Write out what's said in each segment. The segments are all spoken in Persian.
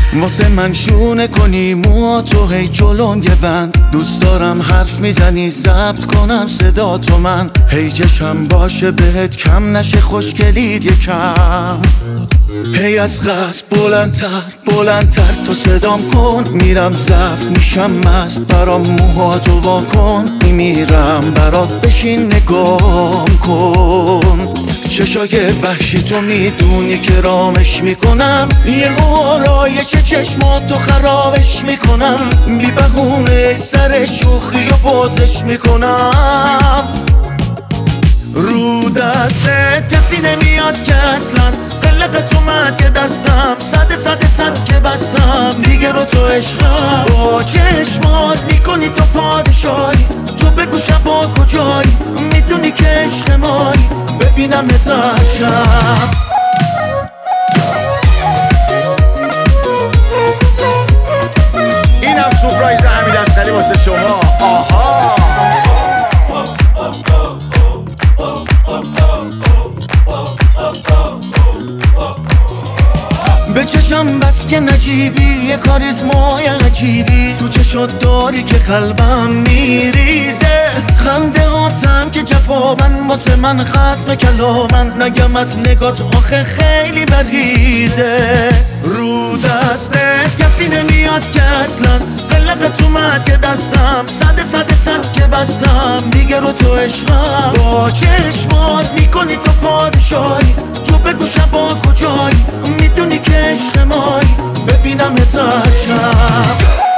واسه من شونه کنی موهاتو هی جلون یه بند. دوست دارم حرف میزنی ضبط کنم صدا تو من. هی چشم باشه بهت کم نشه خوشگلید یکم. هی از قصد بلندتر تو صدام کن. میرم ضعف میشم مست برام موهاتو وا کن. میمیرم برات بشین نگام کن. چشای وحشی تو میدونی که رامش میکنم. یه آرایش چشماتو خرابش میکنم. بی بهونه سر شوخی و بازش میکنم. رو دستت کسی نمیاد که اصلا قلقت اومد که دستم صد که بستم دیگه رو تو عشقم. با چشمات میکنی تو پادشاهی. تو بگو شبا کجایی میدونی که عشق مایی. ببینم نترشم. اینم سورپرایز حمید اصغری واسه شما. آها به چشم بس که نجیبی یه کاریزمای عجیبی. تو چشات داری که قلبم میریزه. خنده هاتم که جوابن واسه من ختم کلامن. نگم از نگات آخه خیلی مریضه. رو دستت کسی نمیاد که اصلا قلقت اومد که دستم صد که بستم دیگه رو تو عشقم. با چشمات میکنی تو پادشاهی. تو بگو شبا کجایی میدونی که عشق مایی. ببینم نترشم.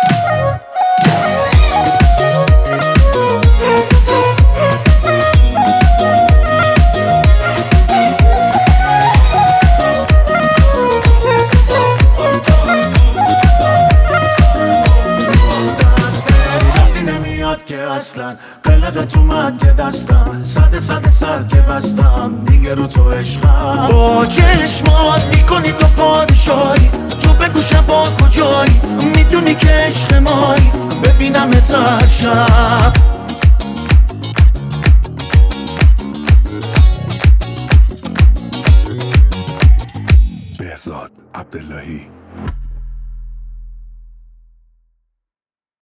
که اصلا قلقت اومد که دستم صد که بستم دیگه رو تو عشقم. با چشمات میکنی تو پادشاهی. تو بگو شبا کجایی میدونی که عشق مایی. ببینم نترشم. بهزاد عبداللهی